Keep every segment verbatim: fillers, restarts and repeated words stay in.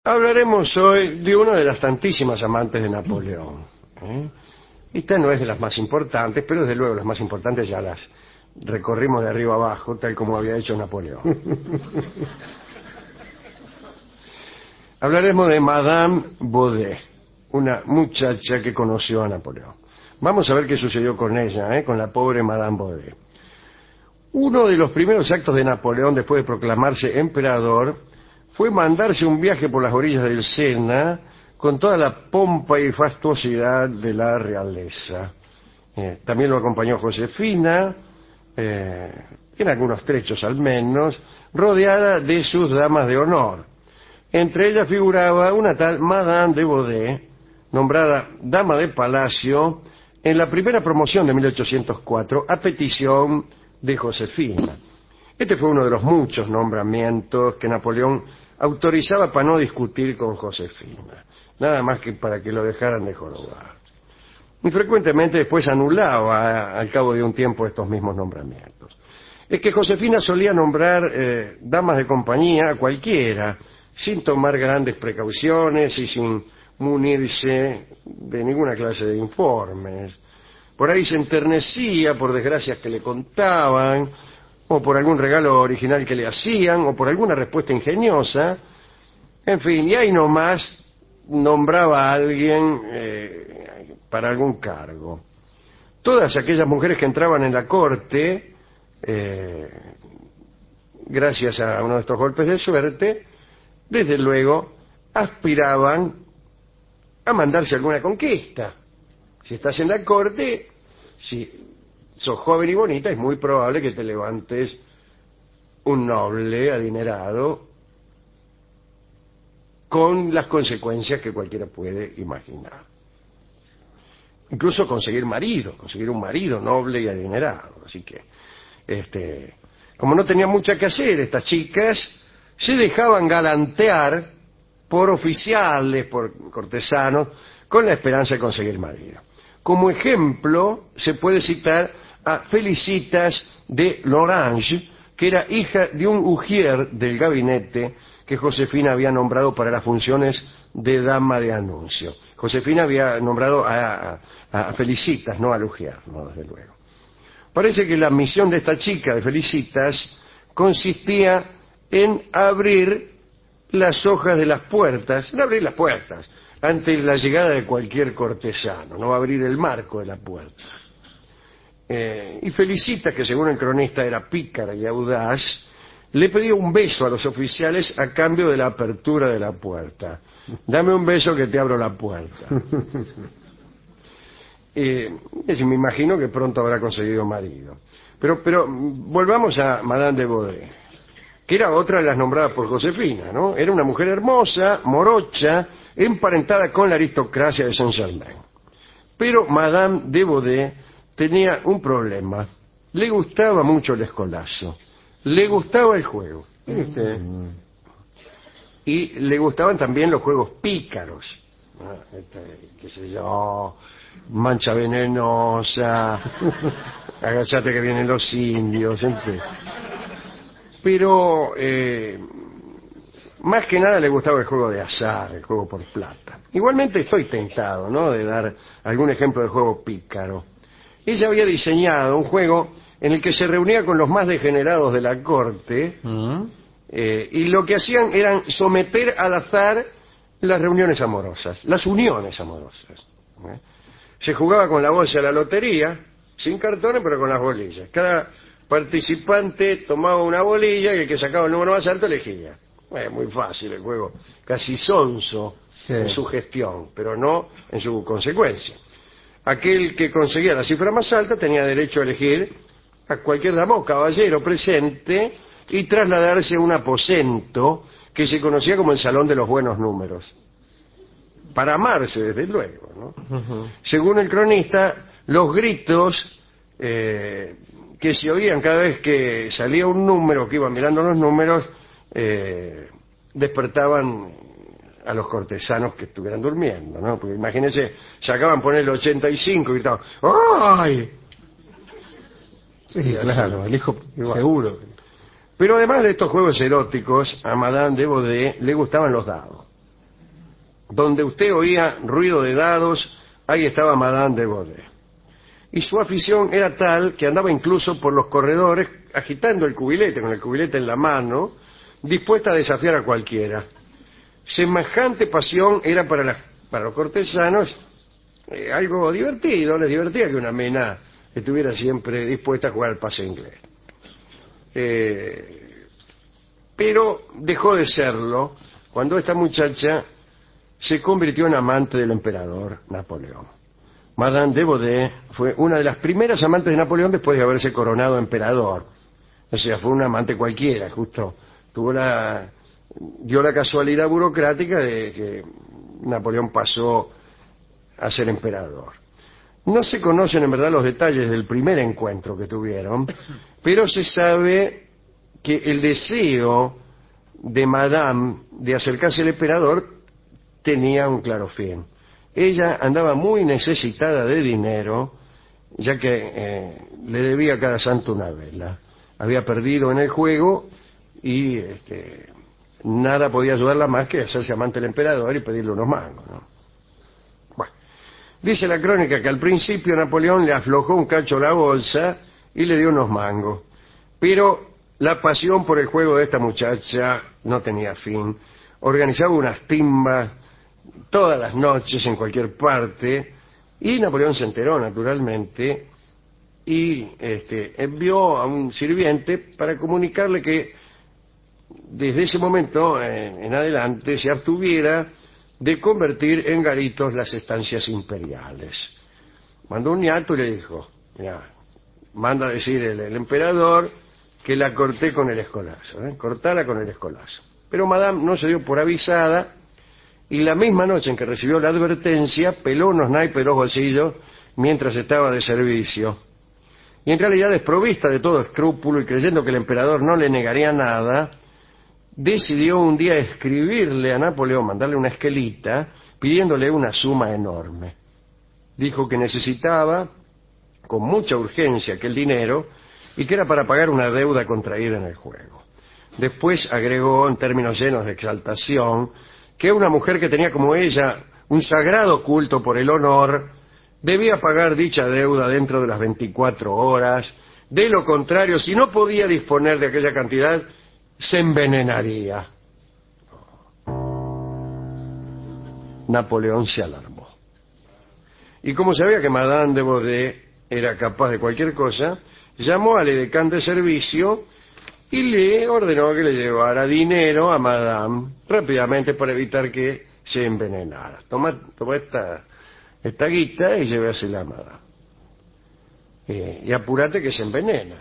Hablaremos hoy de una de las tantísimas amantes de Napoleón. ¿eh? Esta no es de las más importantes, pero desde luego las más importantes ya las recorrimos de arriba abajo, tal como había hecho Napoleón. Hablaremos de Madame Baudet, una muchacha que conoció a Napoleón. Vamos a ver qué sucedió con ella, ¿eh? con la pobre Madame Baudet. Uno de los primeros actos de Napoleón después de proclamarse emperador fue mandarse un viaje por las orillas del Sena con toda la pompa y fastuosidad de la realeza. Eh, también lo acompañó Josefina, eh, en algunos trechos al menos, rodeada de sus damas de honor. Entre ellas figuraba una tal Madame de Baudet, nombrada dama de palacio en la primera promoción de mil ochocientos cuatro a petición de Josefina. Este fue uno de los muchos nombramientos que Napoleón autorizaba para no discutir con Josefina, nada más que para que lo dejaran de jorobar. Y frecuentemente después anulaba al cabo de un tiempo estos mismos nombramientos. Es que Josefina solía nombrar eh, damas de compañía a cualquiera, sin tomar grandes precauciones y sin munirse de ninguna clase de informes. Por ahí se enternecía por desgracias que le contaban, o por algún regalo original que le hacían, o por alguna respuesta ingeniosa. En fin, y ahí nomás nombraba a alguien eh, para algún cargo. Todas aquellas mujeres que entraban en la corte, eh, gracias a uno de estos golpes de suerte, desde luego aspiraban a mandarse alguna conquista. Si estás en la corte, si sos joven y bonita, es muy probable que te levantes un noble adinerado con las consecuencias que cualquiera puede imaginar. Incluso conseguir marido, conseguir un marido noble y adinerado. Así que, este, como no tenían mucha que hacer estas chicas, se dejaban galantear por oficiales, por cortesanos, con la esperanza de conseguir marido. Como ejemplo, se puede citar a Felicitas de Lorange, que era hija de un ujier del gabinete que Josefina había nombrado para las funciones de dama de anuncio. Josefina había nombrado a, a, a Felicitas, no al ujier, no, desde luego. Parece que la misión de esta chica, de Felicitas, consistía en abrir las hojas de las puertas, en abrir las puertas, ante la llegada de cualquier cortesano, no abrir el marco de la puerta. Eh, y Felicitas, que según el cronista era pícara y audaz, le pedía un beso a los oficiales a cambio de la apertura de la puerta. Dame un beso que te abro la puerta. Eh, me imagino que pronto habrá conseguido marido. Pero, pero volvamos a Madame de Baudet, que era otra de las nombradas por Josefina, ¿no? Era una mujer hermosa, morocha, emparentada con la aristocracia de Saint-Germain. Pero Madame de Baudet tenía un problema. Le gustaba mucho el escolazo. Le gustaba el juego. ¿Viste? Y le gustaban también los juegos pícaros. Este, qué sé yo, mancha venenosa, agachate que vienen los indios, en fin. Pero eh, más que nada le gustaba el juego de azar, el juego por plata. Igualmente estoy tentado, ¿no?, de dar algún ejemplo de juego pícaro. Ella había diseñado un juego en el que se reunía con los más degenerados de la corte, uh-huh. eh, y lo que hacían eran someter al azar las reuniones amorosas, las uniones amorosas. ¿eh? Se jugaba con la bolsa de la lotería, sin cartones, pero con las bolillas. Cada participante tomaba una bolilla y el que sacaba el número más alto elegía. Bueno, muy fácil el juego, casi sonso sí. en su gestión, pero no en su consecuencia. Aquel que conseguía la cifra más alta tenía derecho a elegir a cualquier dama o caballero presente y trasladarse a un aposento que se conocía como el Salón de los Buenos Números. Para amarse, desde luego, ¿no? Uh-huh. Según el cronista, los gritos eh, que se oían cada vez que salía un número, que iban mirando los números, eh, despertaban a los cortesanos que estuvieran durmiendo, ¿no? Porque imagínense, sacaban poner el ochenta y cinco y gritaban ¡ay! Sí, claro, el hijo seguro. Pero además de estos juegos eróticos, a Madame de Baudet le gustaban los dados. Donde usted oía ruido de dados, ahí estaba Madame de Baudet. Y su afición era tal que andaba incluso por los corredores agitando el cubilete, con el cubilete en la mano, dispuesta a desafiar a cualquiera. Semejante pasión era para, la, para los cortesanos eh, algo divertido, les divertía que una mena estuviera siempre dispuesta a jugar al pase inglés. Eh, pero dejó de serlo cuando esta muchacha se convirtió en amante del emperador Napoleón. Madame de Baudet fue una de las primeras amantes de Napoleón después de haberse coronado emperador. O sea, fue una amante cualquiera, justo tuvo la, dio la casualidad burocrática de que Napoleón pasó a ser emperador. No se conocen en verdad los detalles del primer encuentro que tuvieron, pero se sabe que el deseo de Madame de acercarse al emperador tenía un claro fin. Ella andaba muy necesitada de dinero, ya que eh, le debía a cada santo una vela. Había perdido en el juego y este, nada podía ayudarla más que hacerse amante del emperador y pedirle unos mangos, ¿no? Bueno, dice la crónica que al principio Napoleón le aflojó un cacho la bolsa y le dio unos mangos, pero la pasión por el juego de esta muchacha no tenía fin. Organizaba unas timbas todas las noches en cualquier parte y Napoleón se enteró naturalmente y este, envió a un sirviente para comunicarle que desde ese momento en, en adelante se abstuviera de convertir en garitos las estancias imperiales. Mandó un ñato y le dijo: mira, manda a decir el, el emperador que la corté con el escolazo, ¿eh? Cortala con el escolazo. Pero Madame no se dio por avisada y la misma noche en que recibió la advertencia peló unos naipes de los bolsillos mientras estaba de servicio. Y en realidad, desprovista de todo escrúpulo y creyendo que el emperador no le negaría nada, decidió un día escribirle a Napoleón, mandarle una esquelita pidiéndole una suma enorme. Dijo que necesitaba con mucha urgencia aquel dinero y que era para pagar una deuda contraída en el juego. Después agregó, en términos llenos de exaltación, que una mujer que tenía como ella un sagrado culto por el honor debía pagar dicha deuda dentro de las veinticuatro horas. De lo contrario, si no podía disponer de aquella cantidad, se envenenaría. Napoleón se alarmó. Y como sabía que Madame de Baudet era capaz de cualquier cosa, llamó al edecán de servicio y le ordenó que le llevara dinero a Madame rápidamente para evitar que se envenenara. Toma, toma esta, esta guita y llévasela a Madame. Eh, y apúrate que se envenena.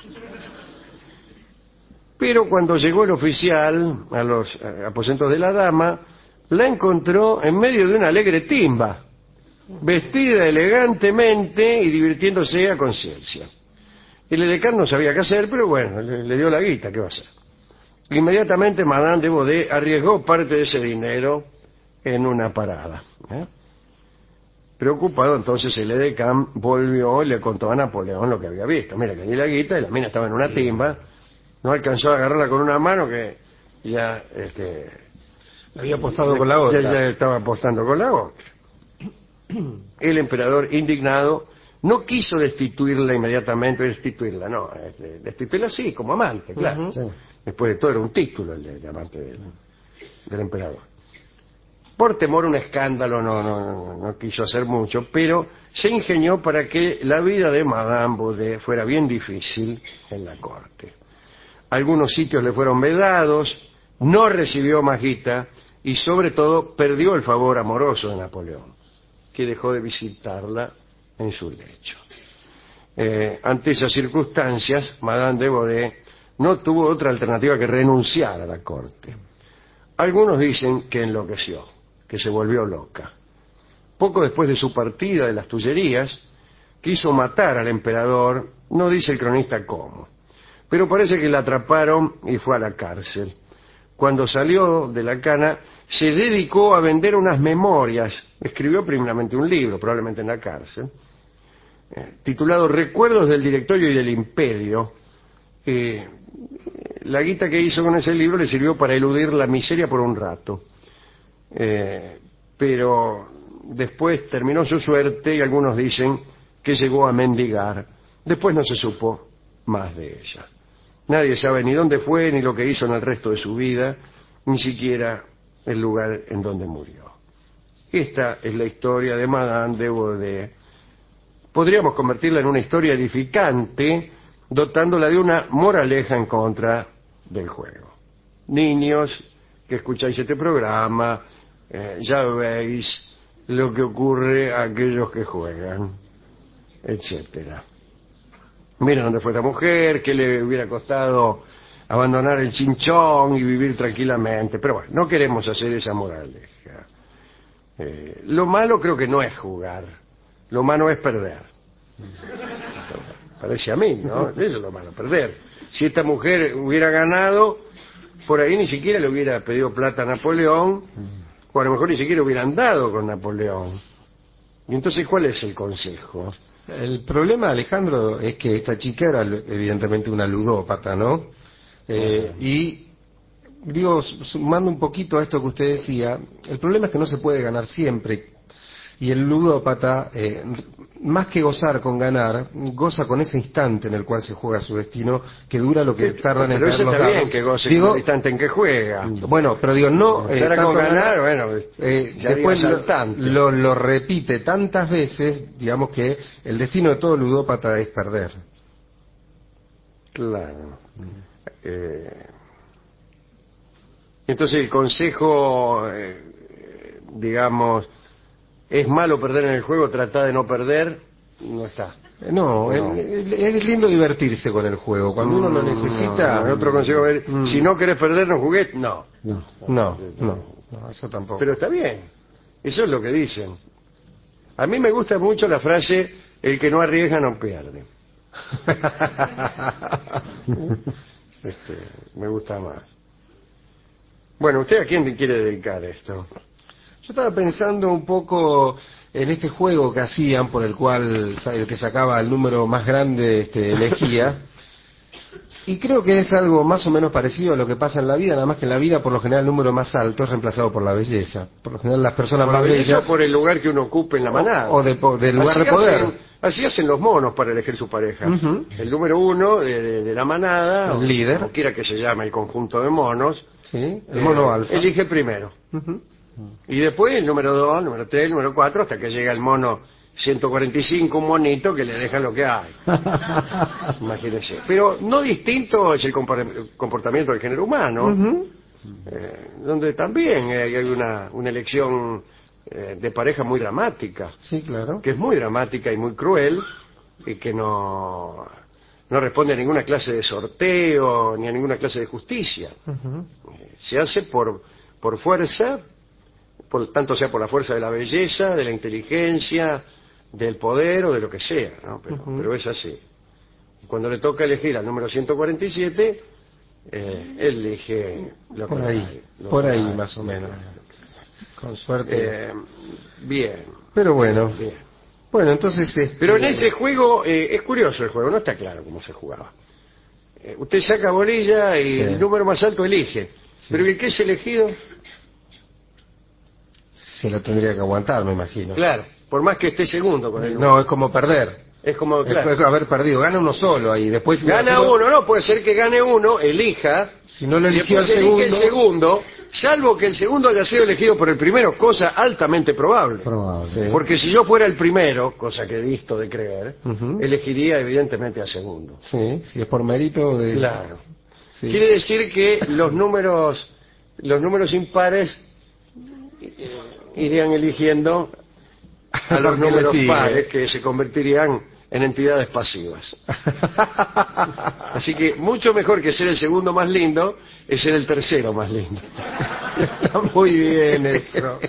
Pero cuando llegó el oficial a los eh, aposentos de la dama, la encontró en medio de una alegre timba, vestida elegantemente y divirtiéndose a conciencia. El edecán no sabía qué hacer, pero bueno, le, le dio la guita, ¿qué va a hacer? Inmediatamente Madame de Baudet arriesgó parte de ese dinero en una parada, ¿eh? Preocupado, entonces el edecán volvió y le contó a Napoleón lo que había visto. Mira, que di la guita y la mina estaba en una timba, no alcanzó a agarrarla con una mano que ya este, había apostado con la otra. Ya, ya estaba apostando con la otra. El emperador, indignado, no quiso destituirla inmediatamente, destituirla, no, este, destituirla sí, como amante, claro. Uh-huh. Sí. Después de todo era un título el de, de amante del, del emperador. Por temor a un escándalo no, no, no, no quiso hacer mucho, pero se ingenió para que la vida de Madame Baudet fuera bien difícil en la corte. Algunos sitios le fueron vedados, no recibió más guita y sobre todo perdió el favor amoroso de Napoleón, que dejó de visitarla en su lecho. Eh, ante esas circunstancias, Madame de Baudet no tuvo otra alternativa que renunciar a la corte. Algunos dicen que enloqueció, que se volvió loca. Poco después de su partida de las Tullerías, quiso matar al emperador, no dice el cronista cómo, pero parece que la atraparon y fue a la cárcel. Cuando salió de la cana, se dedicó a vender unas memorias. Escribió primeramente un libro, probablemente en la cárcel, eh, titulado Recuerdos del Directorio y del Imperio. Eh, la guita que hizo con ese libro le sirvió para eludir la miseria por un rato. eh, pero después terminó su suerte y algunos dicen que llegó a mendigar. Después no se supo más de ella. Nadie sabe ni dónde fue, ni lo que hizo en el resto de su vida, ni siquiera el lugar en donde murió. Esta es la historia de Madame de Bourdeille. Podríamos convertirla en una historia edificante, dotándola de una moraleja en contra del juego. Niños que escucháis este programa, eh, ya veis lo que ocurre a aquellos que juegan, etcétera. Mira dónde fue esta mujer, qué le hubiera costado abandonar el chinchón y vivir tranquilamente. Pero bueno, no queremos hacer esa moraleja. Eh, lo malo creo que no es jugar, lo malo es perder. Parece a mí, ¿no? Eso es lo malo, perder. Si esta mujer hubiera ganado, por ahí ni siquiera le hubiera pedido plata a Napoleón, o a lo mejor ni siquiera hubiera andado con Napoleón. Y entonces, ¿cuál es el consejo? El problema, Alejandro, es que esta chica era evidentemente una ludópata, ¿no? Eh, y digo, sumando un poquito a esto que usted decía, el problema es que no se puede ganar siempre. Y el ludópata, eh, más que gozar con ganar, goza con ese instante en el cual se juega su destino, que dura lo que tardan en Pero caer eso los está dados. bien que goce Digo, con el instante en que juega. Bueno, pero digo, no... Eh, Estará con tanto ganar, bueno, eh, ya después diga lo, saltante. lo, lo repite tantas veces, digamos que el destino de todo ludópata es perder. Claro. Eh, entonces el consejo, eh, digamos, es malo perder en el juego, trata de no perder, no está. No, No. Es, es lindo divertirse con el juego. Cuando uno lo necesita... No, no. Otro consejo es, Mm. si no querés perder, no jugué. No. No, no, no, no, eso tampoco. Pero está bien. Eso es lo que dicen. A mí me gusta mucho la frase, el que no arriesga no pierde. este, me gusta más. Bueno, ¿usted a quién quiere dedicar esto? Yo estaba pensando un poco en este juego que hacían, por el cual el que sacaba el número más grande este, elegía, y creo que es algo más o menos parecido a lo que pasa en la vida, nada más que en la vida por lo general el número más alto es reemplazado por la belleza. Por lo general las personas ¿Por la más belleza bellas... o por el lugar que uno ocupe en la manada? O, o de, del lugar así de poder. Hacen, así hacen los monos para elegir su pareja. Uh-huh. El número uno de, de, de la manada, el líder, como quiera que se llame el conjunto de monos, sí, el eh, mono alfa. Elige primero. Uh-huh. Y después el número dos, el número tres, el número cuatro, hasta que llega el mono ciento cuarenta y cinco, un monito que le deja lo que hay. Imagínense. Pero no distinto es el comportamiento del género humano, Uh-huh. eh, donde también hay una, una elección eh, de pareja muy dramática. Sí, claro. Que es muy dramática y muy cruel, y que no, no responde a ninguna clase de sorteo, ni a ninguna clase de justicia. Uh-huh. Eh, se hace por, por fuerza, por tanto sea por la fuerza de la belleza, de la inteligencia, del poder o de lo que sea, ¿no? Pero, Uh-huh. pero es así. Cuando le toca elegir al número ciento cuarenta y siete, eh, él elige lo Por que ahí, hay, lo por que ahí hay. más o menos. Con suerte. Eh, bien. Pero bueno, Bien. bueno, entonces... Este... Pero en ese juego, eh, es curioso el juego, no está claro cómo se jugaba. Eh, usted saca bolilla y Sí. el número más alto elige. Sí. Pero el que es elegido, Se lo tendría que aguantar, me imagino. claro, por más que esté segundo con el número. No, es como perder. Es como, claro. Es como haber perdido. Gana uno solo ahí. Después Gana uno, uno, no, puede ser que gane uno, elija, Si no lo y eligió el después elige segundo... el segundo, salvo que el segundo haya sido elegido por el primero, cosa altamente probable. Probable. Sí. Porque si yo fuera el primero, cosa que disto de creer, Ujú. elegiría evidentemente al segundo. Sí, si es por mérito de... Claro. Sí. Quiere decir que los números, los números impares eh, irían eligiendo a los Porque le números sigue. pares, que se convertirían en entidades pasivas. Así que mucho mejor que ser el segundo más lindo es ser el tercero más lindo. Está muy bien eso.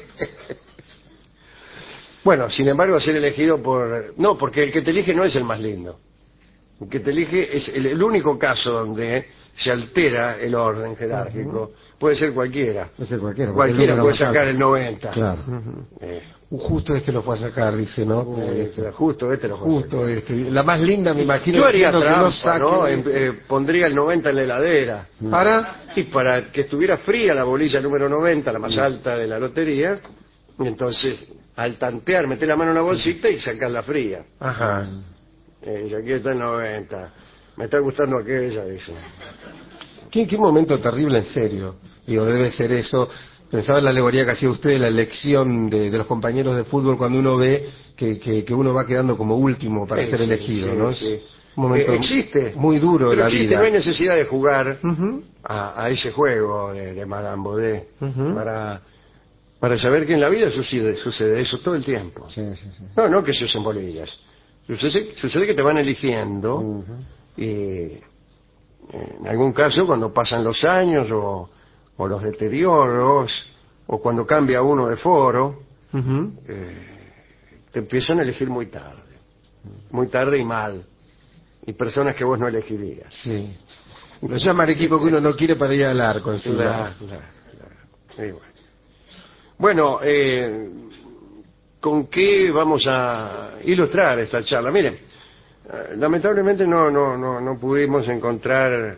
Bueno, sin embargo, ser elegido por... No, porque el que te elige no es el más lindo. El que te elige es el, el único caso donde se altera el orden jerárquico. Uh-huh. puede ser cualquiera. Puede ser cualquiera. Cualquiera puede sacar el noventa. Claro. Uh-huh. eh. Justo este lo fue a sacar, dice, ¿no? Uh, este, justo este lo fue Justo este. La más linda, me imagino. Yo haría trampa, que no saque, ¿no? Eh, pondría el noventa en la heladera. ¿Para? Y para que estuviera fría la bolilla número noventa, la más alta de la lotería. Y entonces, al tantear, meter la mano en la bolsita y sacarla fría. Ajá. Eh, y aquí está el noventa. Me está gustando aquella, dice. ¿Qué, qué momento terrible, en serio. Digo, debe ser eso. Pensaba en la alegoría que hacía usted de la elección de, de los compañeros de fútbol cuando uno ve que, que, que uno va quedando como último para sí, ser elegido, sí, ¿no? Sí. Un momento eh, existe. Muy duro Pero la existe, vida. no hay necesidad de jugar uh-huh. a, a ese juego de, de Madame Baudet uh-huh. para, para saber que en la vida sucede, sucede eso todo el tiempo. Sí, sí, sí. No, no que se usen bolillas. Sucede, sucede que te van eligiendo uh-huh. y en algún caso cuando pasan los años o, o los deterioros o cuando cambia uno de foro, uh-huh. eh, te empiezan a elegir muy tarde, muy tarde y mal, y personas que vos no elegirías. Sí. Lo llaman equipo que uno no quiere para ir al arco encima. Claro, claro, claro. Y bueno, bueno eh, ¿con qué vamos a ilustrar esta charla? Miren, eh, lamentablemente no, no, no, no pudimos encontrar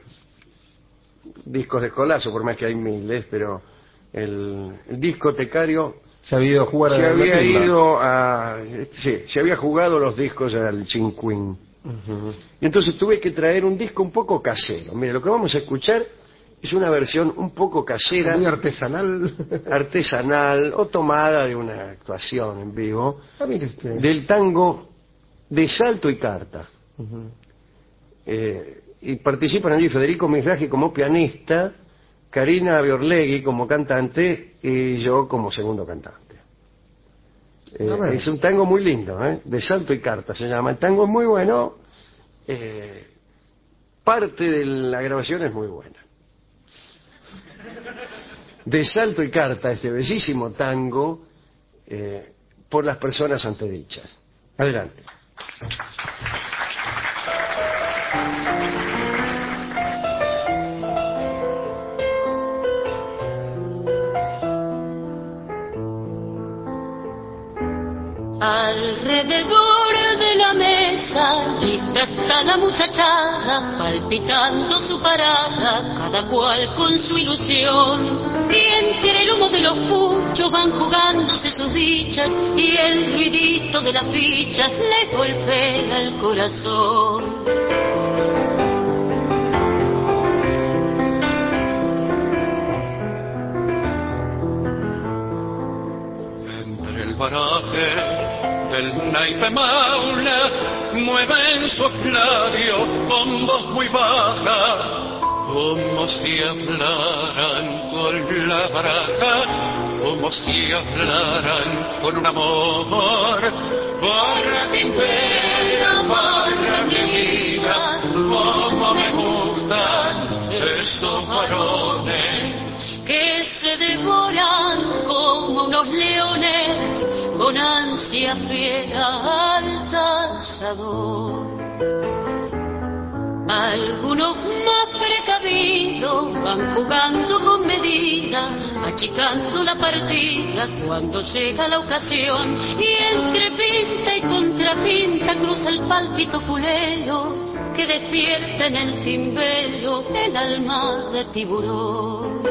discos de Escolazo, por más que hay miles, pero el, el discotecario se había ido a jugar se a había la ido a sí, se había jugado los discos al Chinquín. Uh-huh. Y entonces tuve que traer un disco un poco casero. Mire, lo que vamos a escuchar es una versión un poco casera, muy artesanal, artesanal o tomada de una actuación en vivo, ah, mire usted. del tango de Salto y Carta. Uh-huh. Eh, y participan allí Federico Mifragi como pianista, Karina Biorlegui como cantante y yo como segundo cantante. Eh, no, es un tango muy lindo, ¿eh? De Salto y Carta se llama. El tango es muy bueno, eh, parte de la grabación es muy buena. De Salto y Carta, este bellísimo tango, eh, por las personas antedichas. Adelante. Alrededor de la mesa, lista está la muchachada, palpitando su parada, cada cual con su ilusión. Y entre el humo de los puchos van jugándose sus dichas, y el ruidito de las fichas les golpea el corazón. Entre el baraje del naipe maula mueven sus labios con voz muy baja, como si hablaran con la baraja, como si hablaran con un amor. Barra timbera, barra mi vida, como me gustan esos varones que se devoran como unos leones con ansia fiera al cazador. Algunos más precavidos van jugando con medida, achicando la partida cuando llega la ocasión, y entre pinta y contrapinta cruza el pálpito fulero que despierta en el timbero el alma de tiburón.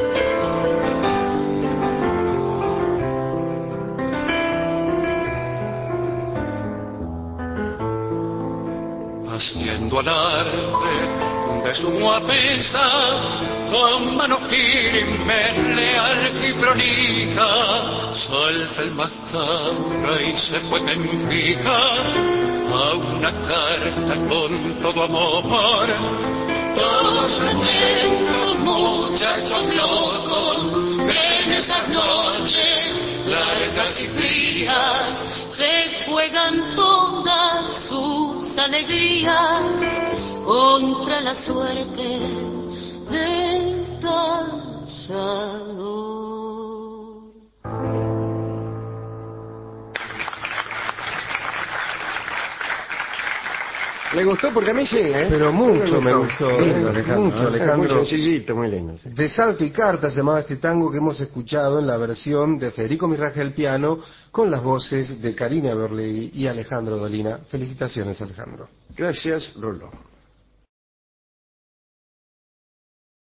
Haciendo alarde de su guapesa, con mano firme, leal y prolija, salta el mastabra y se fue en fija a una carta con todo amor. Todos atentos, muchachos locos, que en esas noches largas y frías se juegan todas sus alegrías contra la suerte del cazador. ¿Le gustó? Porque a mí sí, ¿eh? Pero mucho me gustó, Lindo, ¿eh? Alejandro, Mucho, ¿eh? Alejandro. Muy sencillito, muy lindo. Sí. De salto y carta se llamaba este tango que hemos escuchado en la versión de Federico Mirraje al piano con las voces de Karina Berlegui y Alejandro Dolina. Felicitaciones, Alejandro. Gracias, Rolo.